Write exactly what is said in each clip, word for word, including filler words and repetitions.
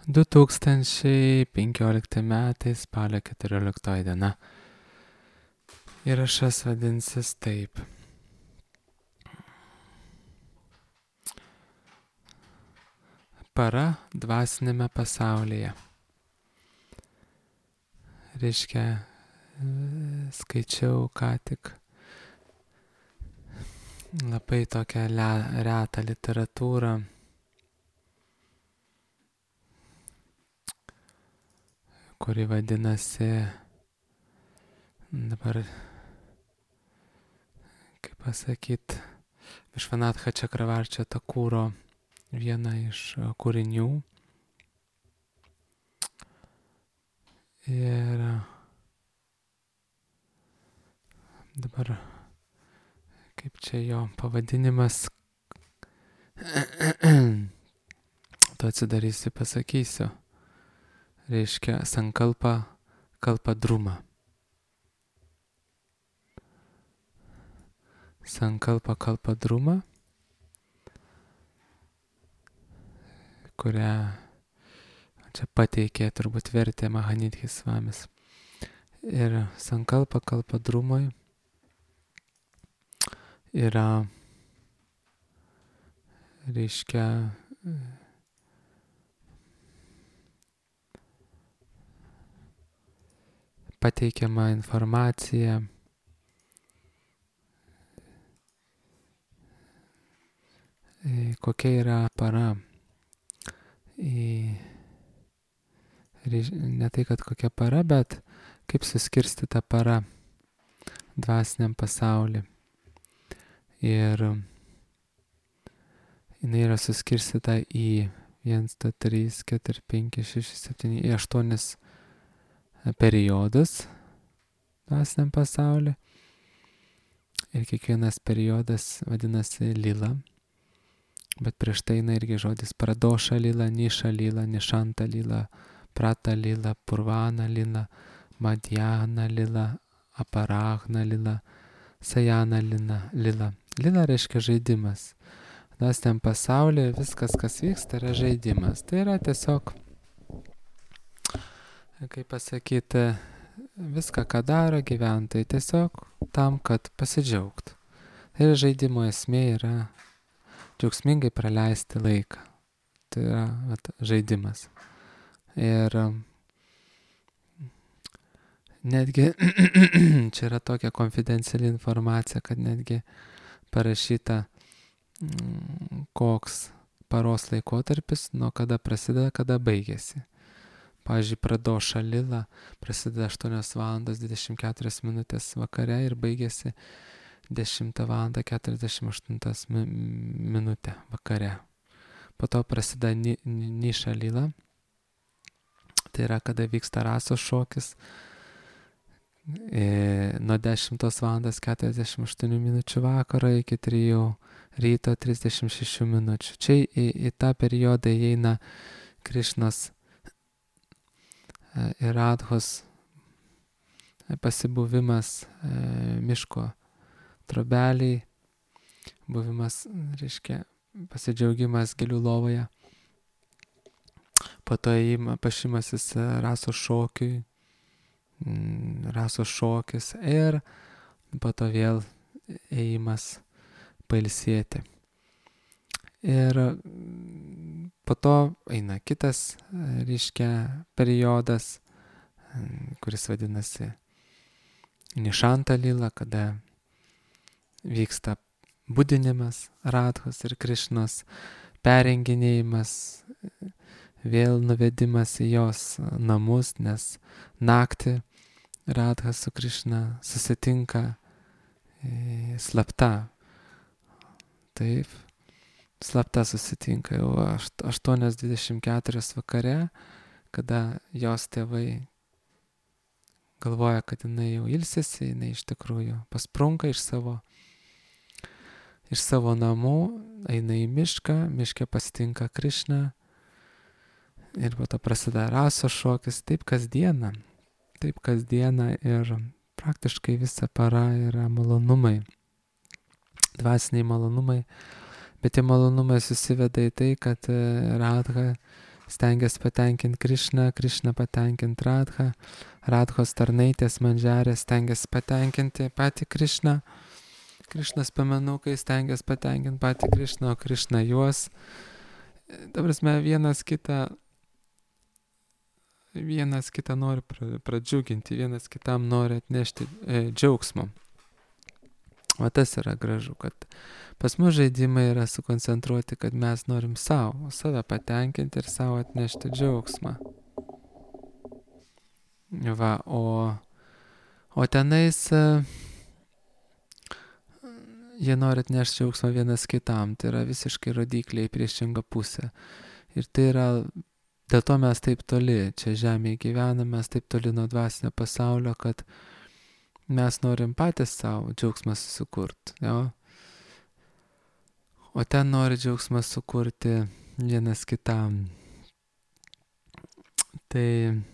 du tūkstančiai penkiolikti metai spalio keturioliktoji diena. Įrašas vadinsis taip. Para dvasinėme pasaulyje. Reiškia, skaičiau ką tik labai tokią le- retą literatūrą, kuri vadinasi, dabar, kaip pasakyti, Višvanatha Čakravarčio Takūro viena iš kūrinių. Ir dabar, kaip čia jo pavadinimas, tu atsidarysiu, pasakysiu. Reiškia, Sankalpa Kalpadruma. Sankalpa Kalpadruma, kurią čia pateikė, turbūt vertė Mahanidhis Svamis. Ir Sankalpa Kalpadrumoj yra, reiškia, pateikiama informacija kokia yra para. Į, ne tai, kad kokia para, bet kaip suskirstyta para dvasiniam pasauliu. Ir jinai yra suskirstyta į vienas, du, trys, keturi, penki, šeši, septyni, į aštuonis periodus dvasiniam pasauliu. Ir kiekvienas periodas vadinasi lila. Bet prieš tai eina irgi žodis pradoša lila, niša lila, nišanta lila, prata lila, purvana lila, madhyana lila, aparahna lila, sajana lila. Lila, lila reiškia žaidimas. Dvasiniam pasaulyje viskas, kas vyksta, yra žaidimas. Tai yra tiesiog, kaip pasakyti, viską, ką daro gyventojai, tiesiog tam, kad pasidžiaugtų. Tai yra žaidimo esmė, yra džiaugsmingai praleisti laiką. Tai yra vat, žaidimas. Ir netgi čia yra tokia konfidenciali informacija, kad netgi parašyta, koks paros laikotarpis, nuo kada prasideda, kada baigėsi. Pavyzdžiui, pradoša lila prasideda aštuonios valandos dvidešimt keturios minutės vakare ir baigėsi dešimtą valandą keturiasdešimt aštuonios minutę vakare. Po to prasideda ni, niša lila. Tai yra, kada vyksta rasos šokis. E, nuo dešimtos valandos keturiasdešimt aštuonių minučių vakaro iki trijų ryto trisdešimt šešių minučių. Čia į, į tą periodą įeina Krišnos ir Radhos pasibuvimas e, miško trobeliai, buvimas, reiškia, pasidžiaugimas gėlių lovoje. Po to įima pašimasis rasos šokiui, rasos šokis ir po to vėl ėjimas pailsėti. Ir po to eina kitas, reiškia, periodas, kuris vadinasi nišanta lila, kada vyksta budinimas Radhos ir Krišnos, perenginėjimas, vėl nuvedimas į jos namus, nes naktį Radha su Krišna susitinka e, slapta. Taip, slapta susitinka jau aštuonios dvidešimt keturios vakare, kada jos tėvai galvoja, kad jinai jau ilsisi, jinai iš tikrųjų pasprunka iš savo, iš savo namų, eina į mišką, miške pasitinka Krišną ir po to prasideda rasos šokis, taip kasdieną, taip kasdieną ir praktiškai visa para yra malonumai, dvasiniai malonumai. Bet tie malonumai susiveda į tai, kad Radha stengiasi patenkinti Krišną, Krišną patenkinti Radhą, Radhos tarnaitės Mandžarė stengiasi patenkinti patį Krišną, Krišnas pamenukai stengiasi patenkinti patį Krišną, o Krišna juos. Ta prasme, vienas kitą, vienas kitą nori pradžiuginti, vienas kitam nori atnešti e, džiaugsmo. O tas yra gražu, kad pas mus žaidimai yra sukoncentruoti, kad mes norim savo, save patenkinti ir savo atnešti džiaugsmą. Va, o, o tenais jie nori atnešti džiaugsmą vienas kitam, tai yra visiškai rodikliai priešinga pusė. Ir tai yra, dėl to mes taip toli, čia žemėje gyvename, mes taip toli nuo dvasinio pasaulio, kad mes norim patys savo džiaugsmą susikurti, jo. O ten nori džiaugsmą sukurti vienas kitam. Tai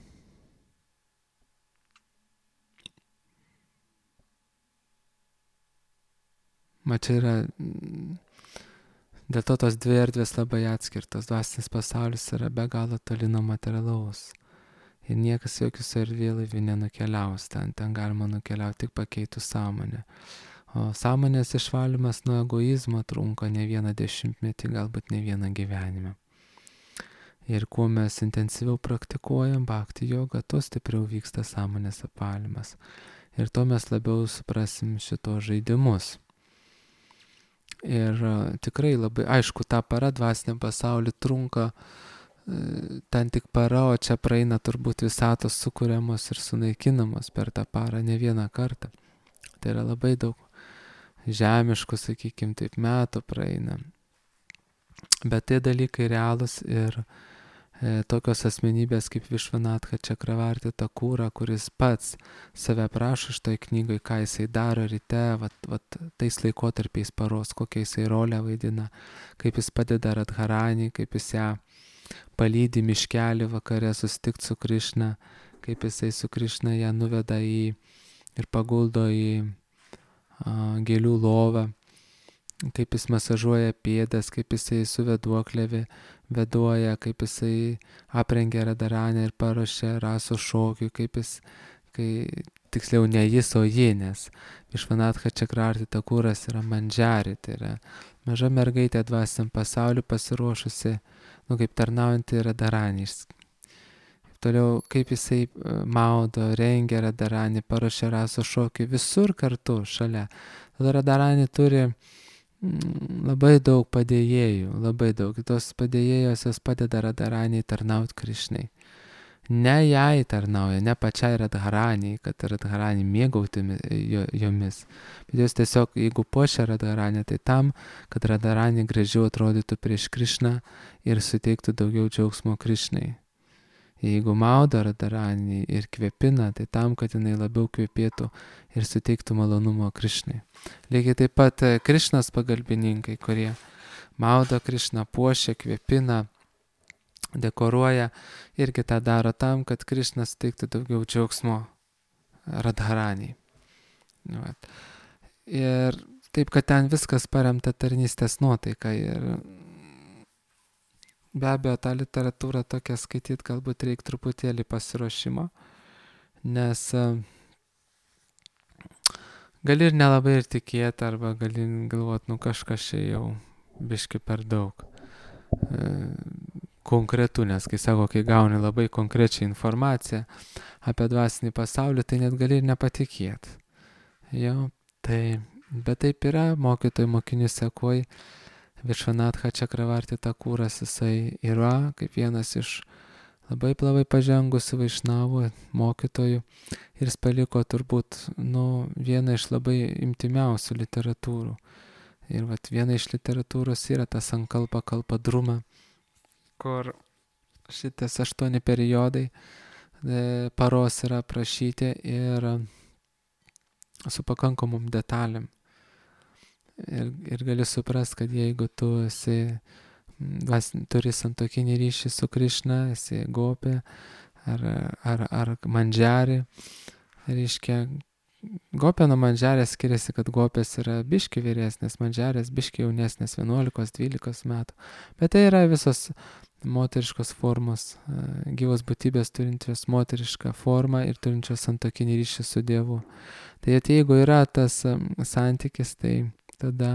ma čia yra, dėl to tos dvi erdvės labai atskirtos. Dvasinis pasaulis yra be galo toli nuo materialaus. Ir niekas jokius erdvėlaivių nenukeliaus ten. Ten galima nukeliauti tik pakeitus sąmonę. O sąmonės išvalymas nuo egoizmo trunka ne vieną dešimtmetį, galbūt ne vieną gyvenimą. Ir kuo mes intensyviau praktikuojam bhakti jogą, tuo stipriau vyksta sąmonės apvalymas. Ir to mes labiau suprasim šito žaidimus. Ir tikrai labai, aišku, ta para dvasiniam pasauliu trunka ten tik para, o čia praeina turbūt visatos sukuriamos ir sunaikinamos per tą parą ne vieną kartą. Tai yra labai daug žemiškų, sakykim, taip metų praeina. Bet tai dalykai realūs ir e, tokios asmenybės kaip Višvanatha Čakravarti Thakura, kuris pats save prašo šitoj knygoj, ką jisai daro ryte, vat, vat, tais laikotarpiais paros, kokią jisai rolę vaidina, kaip jis padeda Radharani, kaip jis ją palydi miškelį vakare susitikti su Krišna, kaip jisai su Krišna ją nuveda į ir paguldo į a, gėlių lovą, kaip jis masažuoja pėdas, kaip jisai su veduoklė veduoja, kaip jisai aprengia Radharanę ir paruošia rasos šokiui, kaip jis, kai, tiksliau ne jis, o ji, nes Višvanatha Čakravarti Thakuras yra Mandžari, tai yra maža mergaitė dvasiniam pasauliu pasiruošusi, nu kaip tarnaujanti Radharanį. Toliau, kaip jisai maudo, rengia Radharanį, paruošia rasos šokį, visur kartu šalia. Tada Radharani turi labai daug padėjėjų, labai daug. Tos padėjėjos jos padeda Radharaniai tarnauti Krišnai. Ne jai tarnauja, ne pačiai Radharaniai, kad Radharani mėgauti jomis. Bet jos tiesiog, jeigu puošia Radharanį, tai tam, kad Radharani gražiau atrodytų prieš Krišną ir suteiktų daugiau džiaugsmo Krišnai. Jeigu maudo Radharanį ir kvepina, tai tam, kad jinai labiau kvepėtų ir suteiktų malonumo Krišnai. Lygiai taip pat Krišnos pagalbininkai, kurie maudo Krišną, puošia, kvepina, dekoruoja, irgi tą daro tam, kad Krišnas suteiktų daugiau džiaugsmo Radharaniai. Ir taip, kad ten viskas paremta tarnystės nuotaika ir be abejo, tą literatūrą tokią skaityti galbūt reikia truputėlį pasiruošimo, nes gali ir nelabai ir tikėti, arba gali galvoti, nu kažkas čia jau biški per daug e, konkretų, nes kai sako, kai gauni labai konkrečią informaciją apie dvasinį pasaulį, tai net gali ir nepatikėti. Jo, tai, bet taip yra, mokytojų mokinių sekoj, Višvanatha Čakravarti Thakuras jisai yra kaip vienas iš labai labai pažengusių vaišnavų mokytojų ir jis paliko turbūt nu, vieną iš labai imtimiausių literatūrų. Ir vat viena iš literatūros yra ta Sankalpa Kalpadruma, kur šitas aštuoni periodai e, paros yra aprašyti ir su pakankamom detalėm. Ir, ir gali suprast, kad jeigu tu esi, vas, turi santuokinį ryšį su Krišna, esi gopė ar, ar, ar mandžari, reiškia, gopė nuo mandžarės skiriasi, kad gopės yra biški vyresnės, mandžarės biški jaunesnės, vienuolikos dvylikos metų. Bet tai yra visos moteriškos formos, gyvos būtybės turinčios moterišką formą ir turinčios santuokinį ryšį su Dievu. Tai jeigu yra tas santykis, tai tada,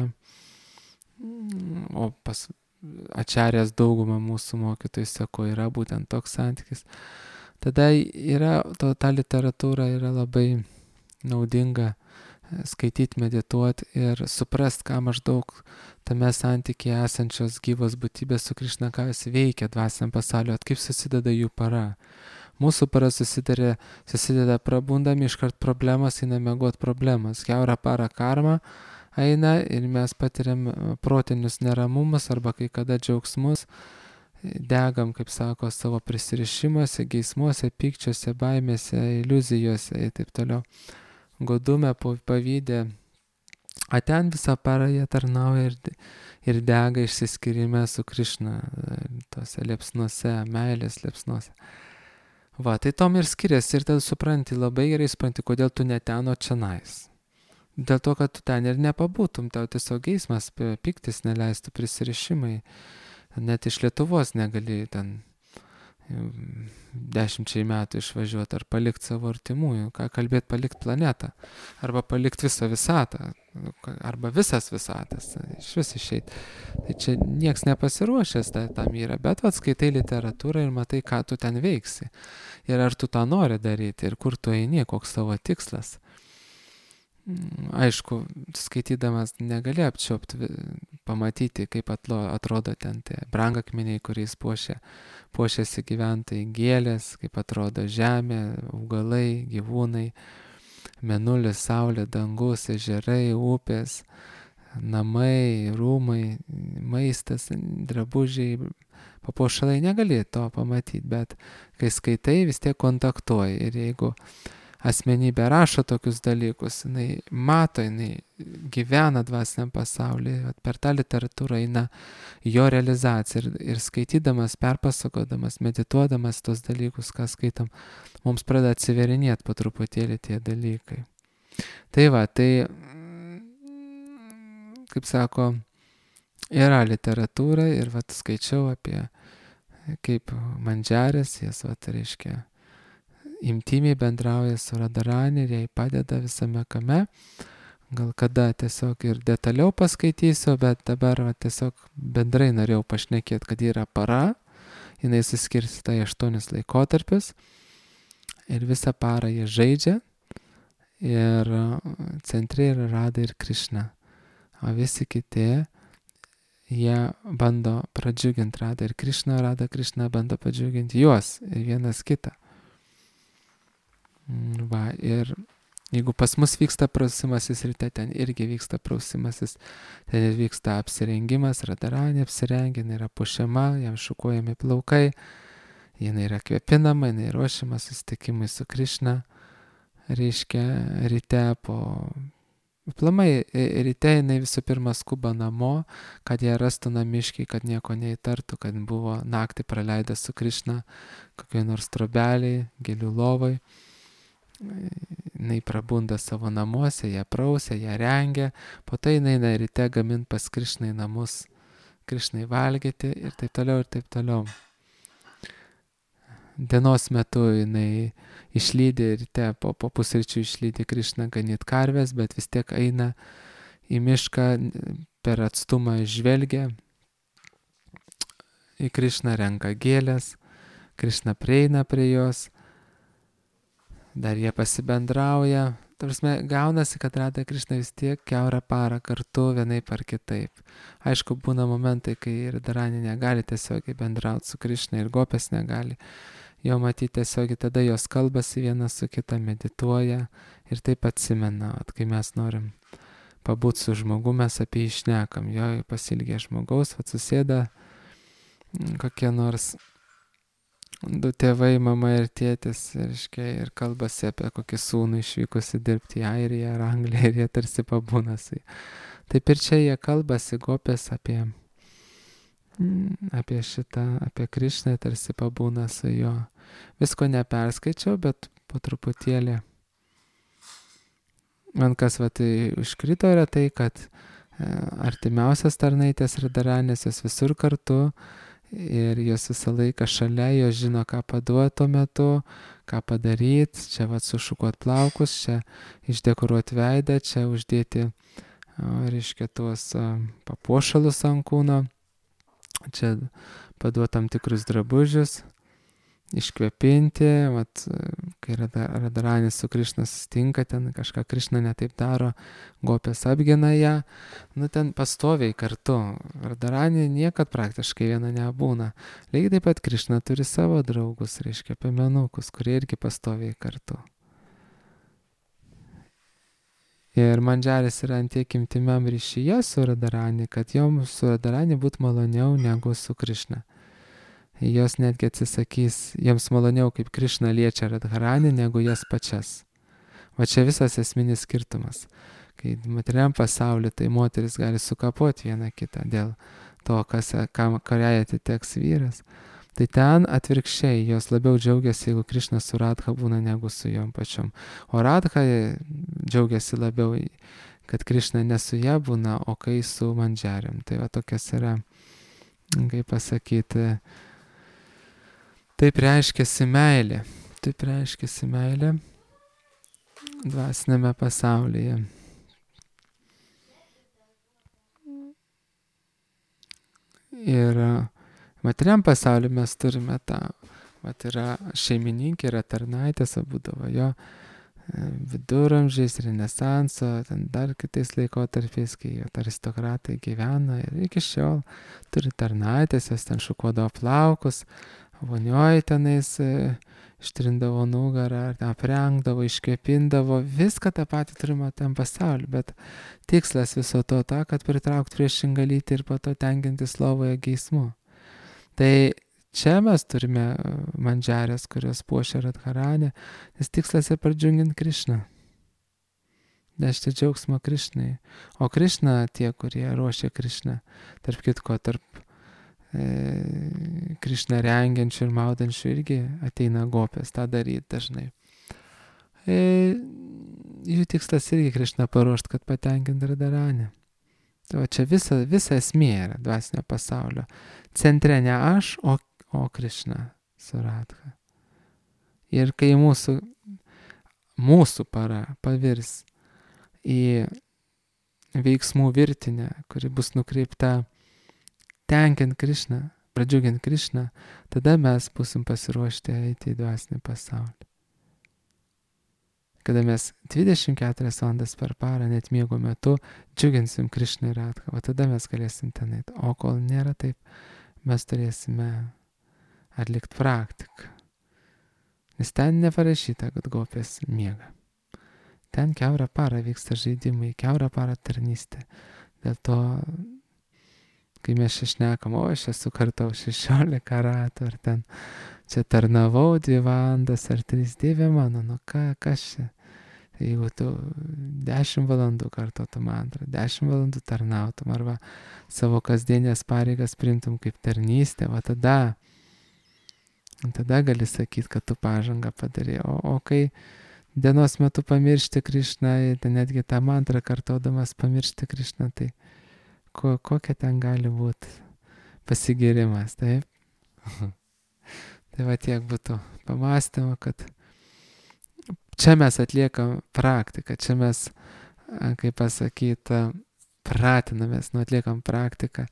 o pas Ačarės daugumą mūsų mokytojų sako, yra būtent toks santykis, tada yra, to, ta literatūra yra labai naudinga skaityti, medituoti ir suprast, ką maždaug tame santykyje esančios gyvos būtybės su Krišna, ką jis veikia dvasiniam pasauliu, kaip susideda jų para. Mūsų para susideda, susideda prabundami iškart problemos, eina miegot problemas. Kiaurą parą karma eina ir mes patiriam protinius neramumus arba kai kada džiaugsmus, degam, kaip sako, savo prisirišimuose, geismuose, pykčiuose, baimėse, iliuzijose ir taip toliau. Godume, pavydę, a ten visą parą jie tarnauja ir, ir dega išsiskyrime su Krišna, tose liepsnuose, meilės liepsnuose. Va, tai tom ir skiriasi ir tada supranti, labai gerai supranti, kodėl tu ne ten, o čionais. Dėl to, kad tu ten ir nepabūtum, tau tiesiog geismas, piktis neleistų prisirišimai, net iš Lietuvos negali ten dešimčiai metų išvažiuoti ar palikti savo artimųjų, ką kalbėti palikti planetą, arba palikti visą visatą, arba visas visatas, iš vis išeiti. Tai čia nieks nepasiruošęs tam yra, bet atskaitai literatūrą ir matai, ką tu ten veiksi. Ir ar tu tą nori daryti, ir kur tu eini, koks tavo tikslas. Aišku, skaitydamas negali apčiopti, pamatyti, kaip atlo, atrodo ten tie brangakmeniai, kuriais puošia, puošiasi gyventojai, gėlės, kaip atrodo žemė, augalai, gyvūnai, mėnulis, saulė, dangus, ežerai, upės, namai, rūmai, maistas, drabužiai, papuošalai, negali to pamatyti, bet kai skaitai, vis tiek kontaktuoji. Ir jeigu asmenybė rašo tokius dalykus, jinai mato, jinai gyvena dvasiniam pasaulyje, per tą literatūrą eina jo realizacija ir, ir skaitydamas, perpasakodamas, medituodamas tos dalykus, ką skaitam, mums pradeda atsiverinėti po truputėlį tie dalykai. Tai va, tai, kaip sako, yra literatūra ir va, skaičiau apie kaip Mandžarės, jas va, reiškia, imtymiai bendrauja su Radharani ir jai padeda visame kame. Gal kada tiesiog ir detaliau paskaitysiu, bet dabar va, tiesiog bendrai norėjau pašnekėti, kad yra para, jinai suskirstyta į aštuonis laikotarpius ir visą parą jie žaidžia ir centre yra Radha ir Krišna, o visi kiti jie bando pradžiuginti Radha ir Krišna, Radha Krišna bando pradžiuginti juos ir vienas kitą. Va, ir jeigu pas mus vyksta prausimasis ryte, ten irgi vyksta prausimasis, ten ir vyksta apsirengimas, Radharani apsirengia, jinai yra pušiama, jam šukuojami plaukai, jinai yra kvepinama, jinai ruošiama susitikimui su Krišna, reiškia ryte po... Plamai, ryte jinai visų pirma skuba namo, kad ją rastų namiškiai, kad nieko neįtartų, kad buvo naktį praleidę su Krišna, kokioj nors trobeliai, gėlių lovai. Jinai prabunda savo namuose, ją prausia, ją rengia, po to jinai ryte gamint pas Krišną į namus, Krišnai valgyti ir taip toliau ir taip toliau. Dienos metu jinai išlydi ryte, po, po pusryčių išlydi Krišną ganyt karves, bet vis tiek eina į mišką, per atstumą žvelgia į Krišną, renka gėlės, Krišna prieina prie jos, dar jie pasibendrauja. Tarsi gaunasi, kad Radha Krišna vis tiek kiaurą parą kartu vienaip ar kitaip. Aišku, būna momentai, kai ir Radharani negali tiesiogiai bendrauti su Krišna ir gopės negali jo matyti tiesiogiai, tada jos kalbasi viena su kita, medituoja ir taip atsimena, at kai mes norim pabūti su žmogumi, mes apie jį šnekam, jo pasilgė žmogaus, vat susėda kokie nors du tėvai, mama ir tėtis, reiškia, ir kalbasi apie kokį sūnų išvykusi dirbti į Airiją ar Angliją ir jie tarsi pabūna su jie. Taip ir čia jie kalbasi, gopės apie, apie šitą, apie Krišną, tarsi pabūna su jo. Visko neperskaičiau, bet po truputėlį. Man kas va tai užkrito yra tai, kad artimiausias tarnaitės Radharanės jos visur kartu ir jos visą laiką šalia, jos žino, ką paduoti tuo metu, ką padaryti, čia vat sušukuot plaukus, čia išdekoruoti veidą, čia uždėti, reiškia, tuos papuošalus ant kūno, čia paduoti tam tikrus drabužius, iškvepinti, vat, kai Radharani su Krišna susitinka, ten kažką Krišna netaip daro, gopės apgina ją, nu ten pastoviai kartu. Radharani niekad praktiškai viena nebūna. Lygiai taip pat Krišna turi savo draugus, reiškia, piemenukus, kurie irgi pastoviai kartu. Ir Mandžaris yra antiek intimiam ryšyje su Radharani, kad joms su Radharani būtų maloniau negu su Krišna. Jos netgi atsisakys, jiems maloniau, kaip Krišna liečia Radharani, negu jas pačias. Va čia visas esminis skirtumas. Kai materialiam pasauliu, tai moteris gali sukapoti vieną kitą dėl to, kas, kam, kuriai atiteks vyras. Tai ten atvirkščiai, jos labiau džiaugiasi, jeigu Krišna su Radha būna, negu su jom pačiom. O Radha džiaugiasi labiau, kad Krišna ne su ja būna, o kai su Mandžariam. Tai va tokias yra, kaip pasakyti, taip reiškiasi meilė. Taip reiškiasi meilė dvasinėme pasaulyje. Ir materiam pasaulyje mes turime tą, vat yra šeimininkė, yra tarnaitės, būdavo jo viduramžiais, renesanso, ten dar kitais laikotarpiais, kai aristokratai gyveno ir iki šiol turi tarnaitės, jos ten šukuodavo plaukus, vonioj tenais ištrindavo nugarą, aprengdavo, iškvėpindavo, viską tą patį turime tam pasauliu, bet tikslas viso to ta, kad pritraukti priešingą lytį ir po to tenkintis lovoje geismu. Tai čia mes turime Mandžarės, kurios puošia Radharani, nes tikslas yra pradžiugint Krišną. Nešti džiaugsmą Krišnai. O Krišna, tie, kurie ruošia Krišną, tarp kitko, tarp e, Krišną rengiančių ir maudančių irgi ateina gopės tą daryti dažnai. E, jų tikslas irgi Krišną paruošti, kad patenkinti Radharani. Tai va čia visa, visa esmė yra dvasinio pasaulio. Centre ne aš, o o Krišna su Radha. Ir kai mūsų, mūsų para pavirs į veiksmų virtinę, kuri bus nukreipta tenkint Krišną, pradžiugint Krišną, tada mes būsim pasiruošti eiti į dvasinį pasaulį. Kada mes dvidešimt keturias valandas per parą, net miego metu, džiuginsim Krišną ir Radhą, o tada mes galėsim ten eiti. O kol nėra taip, mes turėsime atlikti praktiką. Nes ten neparašyta, kad gopės miega. Ten kiaurą parą vyksta žaidimai, kiaurą parą tarnystė. Dėl to, kai mes čia šnekam, o aš esu kartau šešiolika ratų, ar ten čia tarnavau dvi valandas, ar trys, Dieve mano, nu ką, kas čia? Tai jeigu tu dešimt valandų kartotum mantrą, dešimt valandų tarnautum, arba savo kasdienės pareigas priimtum kaip tarnystę, va tada Tada gali sakyti, kad tu pažangą padarė. O, o kai dienos metu pamiršti Krišną, netgi tą mantrą kartodamas pamiršti Krišną, tai ko, kokia ten gali būti pasigėrimas, taip? Tai va tiek būtų pamąstymo, kad čia mes atliekam praktiką, čia mes, kaip pasakyti, pratinamės, nu atliekam praktiką,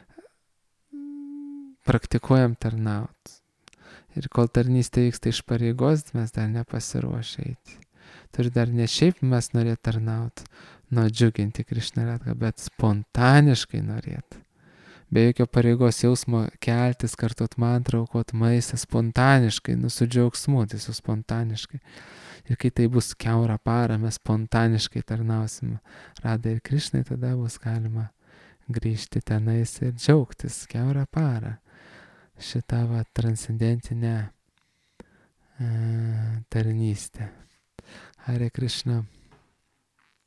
praktikuojam tarnaut. Ir kol tarnystė vyksta iš pareigos, mes dar nepasiruošę eiti. Turi dar ne šiaip mes norėt tarnaut, nuo džiuginti Krišną Radhą, bet spontaniškai norėt. Be jokio pareigos jausmo keltis, kartot mantrą, aukot maistą, spontaniškai, nu su džiaugsmu, tiesiog spontaniškai. Ir kai tai bus kiaurą parą, mes spontaniškai tarnausim Radhai ir Krišnai, tada bus galima grįžti tenais ir džiaugtis kiaurą parą. Šitą va transcendentinę e, tarnystę. Hare Krishna.